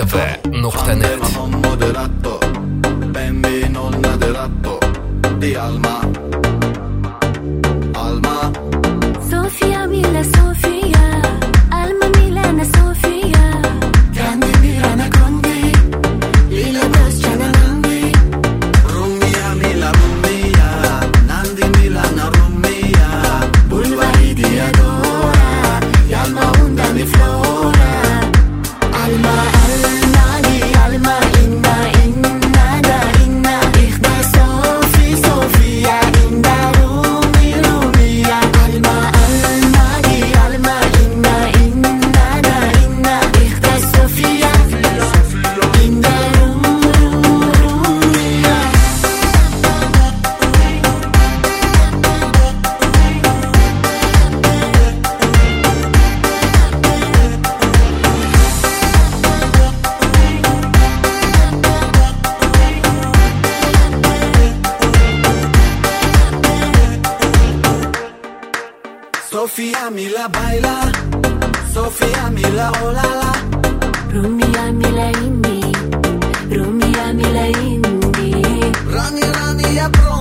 www.radiocafe.net. Ben non deratto di Alma. Alma Sofia Mila Sofia, Alma Milana Sofia, grande Milana Conde, Lila Bosciana Nandi, Rumia Mila Rumia, Nandi Milana Rumia, Bulvari di Adora, Alma Undani Flora, Alma Alma di Alma Inna Inna da Inna, ich da Sofi Sofia Inda Rumi Rumia, Alma Alma di Alma Inna Inna da Inna, ich da Sofia Inda Rumia. Sofia Mila baila, Sofia Mila olala, Rumia Mila Indi, Rumia Mila Indi. Rani Rani ya pro